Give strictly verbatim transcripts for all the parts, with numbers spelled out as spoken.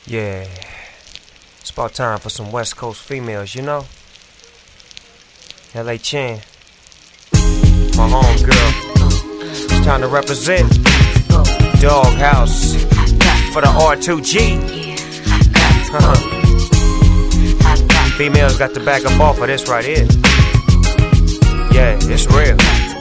Yeah, it's about time for some West Coast females, you know? L A Chin, my home girl. It's time to represent Doghouse for the R two G. Uh-huh. Females got to back up off of this right here. Yeah, it's real.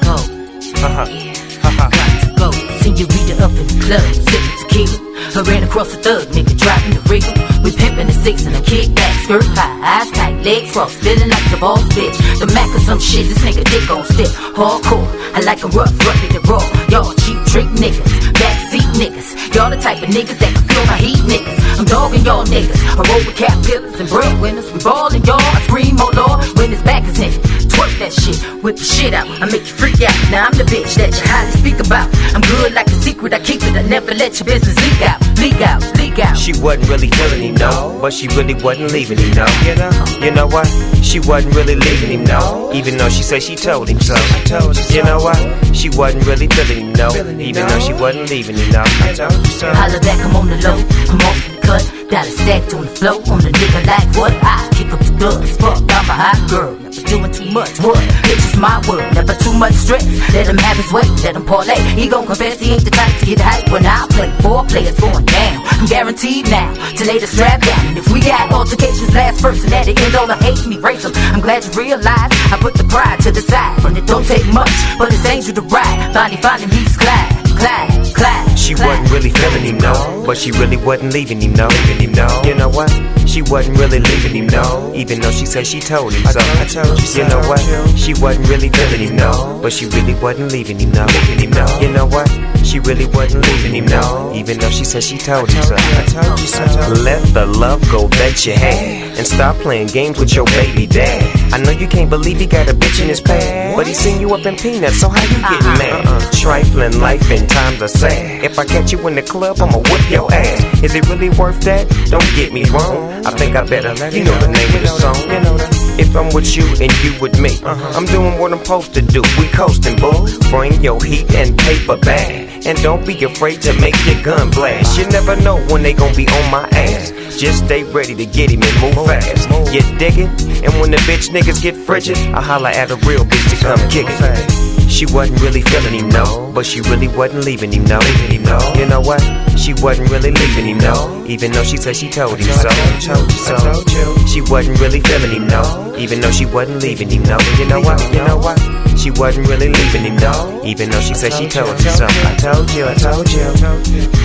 Uh-huh. Uh-huh. Go, senorita up in the club, sipping tequila. I ran across a thug, nigga, driving the rig. We pimpin' the six and a kickback, skirt high, eyes tight, legs crossed, feeling like the boss bitch. The Mac or some shit, this nigga dick gon' stick. Hardcore, I like a rough, rugged and raw. Y'all cheap trick niggas, backseat niggas. Y'all the type of niggas that can feel my heat niggas. I'm dogging y'all niggas. I roll with caterpillars and breadwinners. We ballin' y'all. I scream, oh Lord, when his back is in it. Twerk that shit, whip the shit out. I make you freak out. Now I'm the bitch that you highly speak about. I'm good like a secret, I keep it. I never let your business leak out, leak out, leak out. She wasn't really feeling him, no, but she really wasn't leaving him, no. You know, you know what? She wasn't really leaving him, no, even though she said she told him so. You know what? She wasn't really feeling him, no, even though she wasn't leaving him, no. Holla back, I'm on the low, I'm off the cut. Got a stack on the flow, on the nigga like what? I kick up the dust, fuck, I'm a hot girl. Never doing too much, what? It's just my word, never too much stress. Let him have his way, let him parlay. He gon' confess he ain't the type to get hype when I play. Four players going down, I'm guaranteed now to lay the strap down. And if we got altercations, last person at the end on the hate me, race him. I'm glad you realize I put the pride to the side. But it don't take much, but it's angel to ride. Finally finding meets Clyde, Clyde, Clyde. She wasn't really feeling him, no, but she really wasn't leaving him, no. Him, no. You know what? She wasn't really leaving him, no, even though she said she told him so. I told you, you know what? She wasn't really feeling him, no, but she really wasn't leaving him, no. Him, no. You know what? She really wasn't leaving him, no, even though she said she told him so. I told you so. Let the love go that you had, and stop playing games with your baby dad. I know you can't believe he got a bitch in his pad, but he seen you up in peanuts, so how you getting mad? Uh-uh. Trifling life and times are sad. If I catch you in the club, I'ma whip your ass. Is it really worth that? Don't get me wrong, I think I better let you know the name of the song. You know that. If I'm with you and you with me, uh-huh. I'm doing what I'm supposed to do. We coasting, boo. Bring your heat and paper bag, and don't be afraid to make your gun blast. You never know when they gon' be on my ass. Just stay ready to get him and move fast. You dig it? And when the bitch niggas get frigid, I holla at a real bitch to come kick it. She wasn't really feeling him, no, but she really wasn't leaving him, no. You know what? She wasn't really leaving him, no, even though she said she told him so. So she wasn't really feeling him, no, even though she wasn't leaving him, no. You know what? You know what? She wasn't really leaving him, no, even though she said she told him so. I told you, I told you.